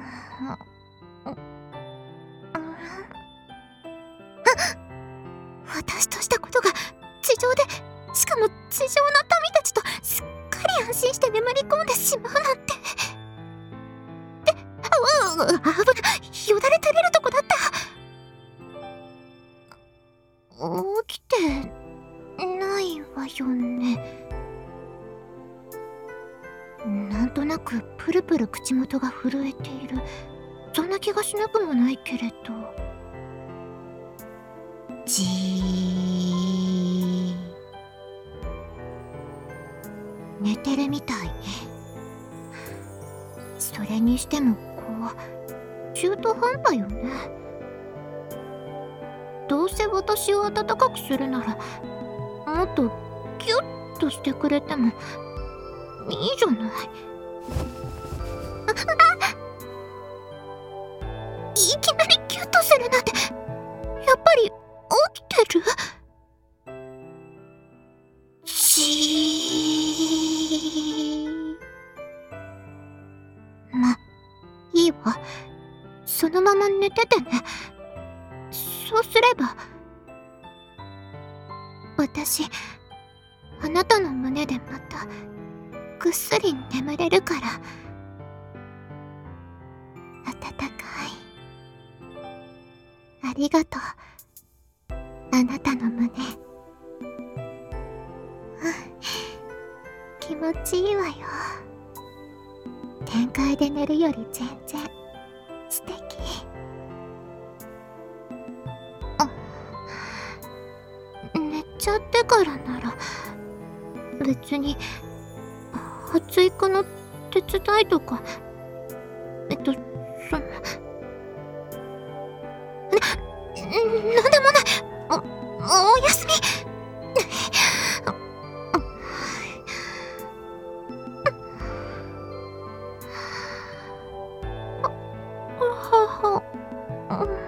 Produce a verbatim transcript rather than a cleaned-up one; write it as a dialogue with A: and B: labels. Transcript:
A: 私としたことが地上で、しかも地上の民たちとすっかり安心して眠り込んでしまうなんて。え、うう、危ない、よだれ垂れるとこだった。起きてないわよね。なんとなくプルプル口元が震えている。そんな気がしなくもないけれど。じー寝てるみたいね。それにしてもこう中途半端よね。どうせ私を温かくするならもっとギュッとしてくれてもいいじゃない。ああ、いきなりギュッとするなんて、やっぱり起きてる？しー。ま、いいわ。そのまま寝ててね。そうすれば私、あなたの胸でまたぐっすり眠れるから。温かい。ありがとう、あなたの胸。気持ちいいわよ。天界で寝るより全然素敵。あ、寝ちゃってからなら別に発育の手伝いとか、えっとそのな、なんでもない。お、おやすみ。はは。